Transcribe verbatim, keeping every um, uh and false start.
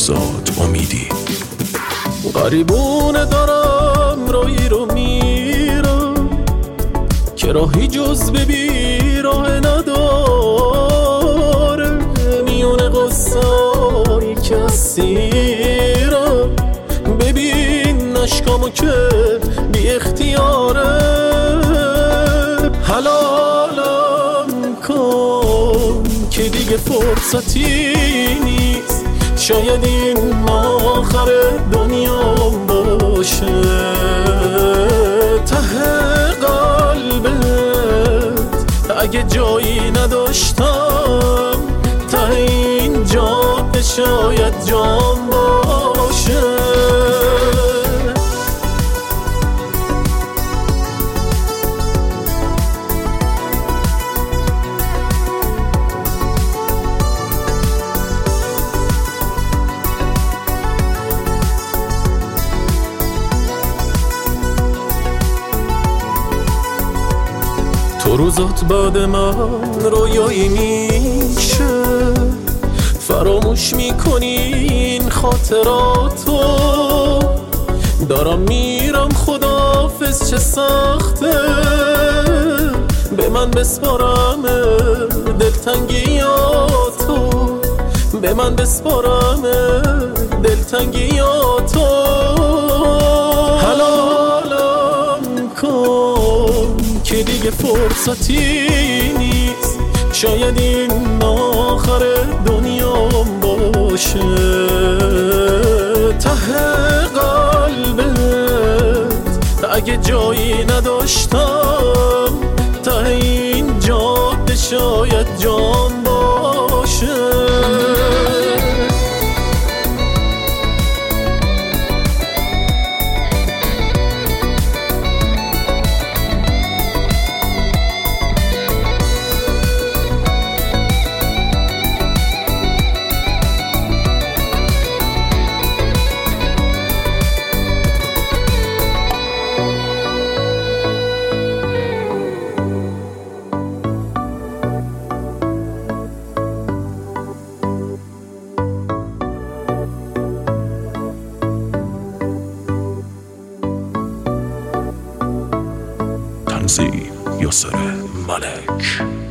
فرزاد امیدی. غریبونه دارم رایی رو میرم که راهی جز به بی راه نداره، میونه قصایی که اسیرم، ببین نشکامو که بی اختیاره، حلالم کن که دیگه فرصتی نیست، شاید این آخر دنیا باشه، ته قلبت اگه جایی نداشتم، ته این جاده شاید جام باشه. تو روزات بعد من رویایی میشه، فراموش میکنی این خاطراتو، دارم میرم خداحافظ چه سخته، به من بسپارم دلتنگیاتو، به من بسپارم دلتنگیاتو، حلالم کن که دیگه فرصتی نیست، شاید این آخر دنیام باشه، ته قلبت اگه جایی نداشتم، ته این جاده شاید جام باشه. تنظیم یاسر ملک.